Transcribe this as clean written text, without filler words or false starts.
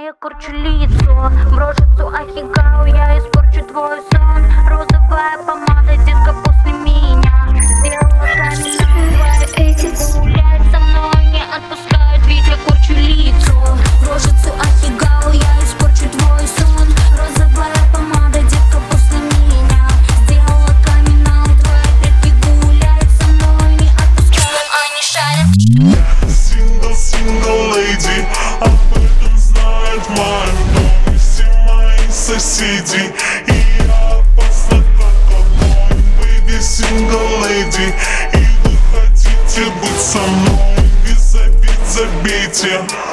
Я корчу лицо, брошицу ахигау, я испорчу твой сон. Розовая помада, детка, после меня сделала камень. Гулять со мной не отпускают, ведь я корчу лицо. Брошицу ахигау, я испорчу твой сон. Розовая помада, детка, после меня сделала камень. Твои предки гуляют со мной, не отпускают, они шарят. Single lady, об этом знает мой дом и все мои соседи. И я опасна, как огонь, baby, single lady. И вы хотите быть со мной, без обид забейте.